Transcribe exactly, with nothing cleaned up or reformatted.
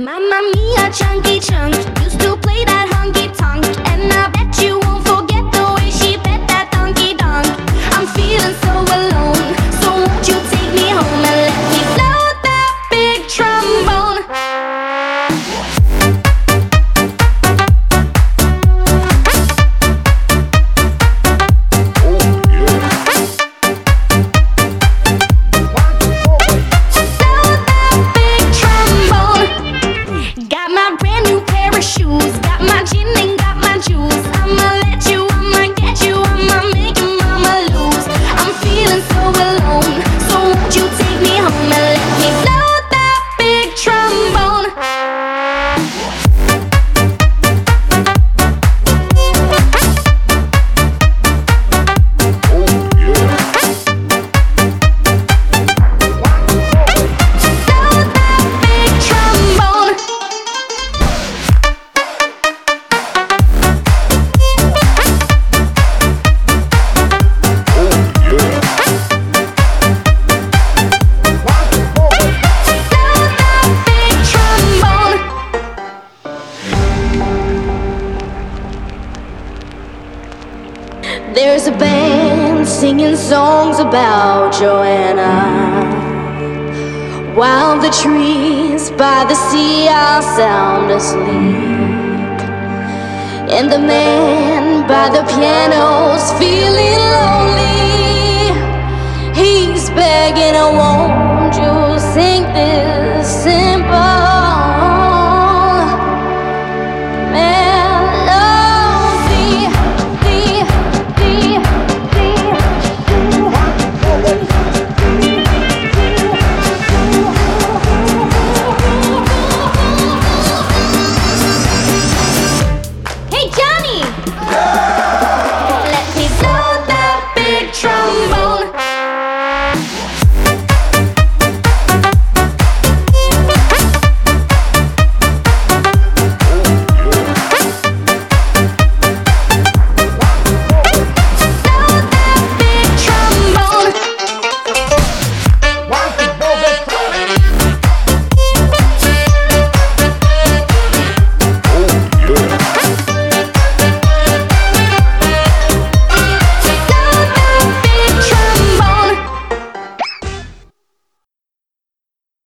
Mamma mia, chunky chunk used to play that honky tonk, and I bet you won't forget the way she bet that donkey donk. I'm feeling so alone, so won't you take me home and let me float that big trombone? Shoes, got my gin and got my juice. I'ma let you, I'ma get you, I'ma make your mama lose. I'm feeling so alone, so won't you take me home and let me float that big trombone? There's a band singing songs about Joanna, while the trees by the sea are sound asleep, and the man by the piano's feeling lonely. He's begging a woman